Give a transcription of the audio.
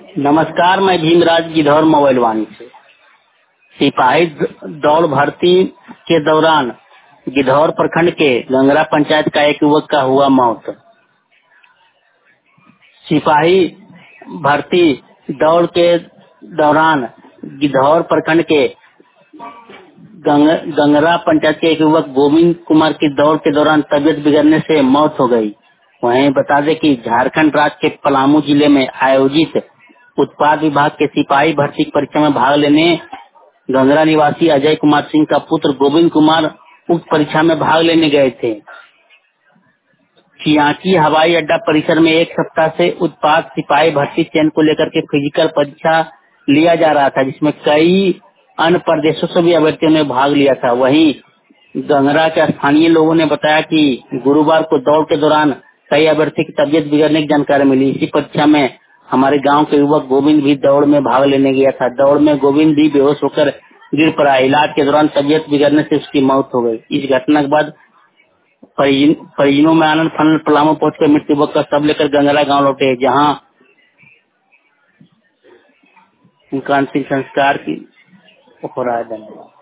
नमस्कार, मैं भीमराज गिद्धौर मोबाइल वाणी से। सिपाही दौड़ भर्ती के दौरान गिद्धौर प्रखंड के गंगरा पंचायत का एक युवक का हुआ मौत। सिपाही भर्ती दौड़ के दौरान गिद्धौर प्रखंड के गंगरा पंचायत के एक युवक गोविंद कुमार की दौड़ के दौरान तबियत बिगड़ने से मौत हो गई। वहीं बता दें कि झारखंड राज्य के पलामू जिले में आयोजित उत्पाद विभाग के सिपाही भर्ती परीक्षा में भाग लेने गंगरा निवासी अजय कुमार सिंह का पुत्र गोविंद कुमार उक्त परीक्षा में भाग लेने गए थे। चियाकी हवाई अड्डा परिसर में एक सप्ताह से उत्पाद सिपाही भर्ती चयन को लेकर के फिजिकल परीक्षा लिया जा रहा था, जिसमें कई अन्य प्रदेशों से भी अभ्यर्थियों ने भाग लिया था। वहीं गंगरा के स्थानीय लोगों ने बताया कि गुरुवार को दौड़ के दौरान कई अभ्यर्थी की तबियत बिगड़ने की जानकारी मिली। इसी परीक्षा में हमारे गांव के युवक गोविंद भी दौड़ में भाग लेने गया था। दौड़ में गोविंद भी बेहोश होकर गिर पड़ा। इलाज के दौरान तबियत बिगड़ने से उसकी मौत हो गई। इस घटना के बाद परिजनों में आनंद फानंद पलामू पहुंचकर मृत युवक का शव लेकर गंगरा गांव लौटे, जहां उनका अंतिम संस्कार की हो रहा है। धन्यवाद।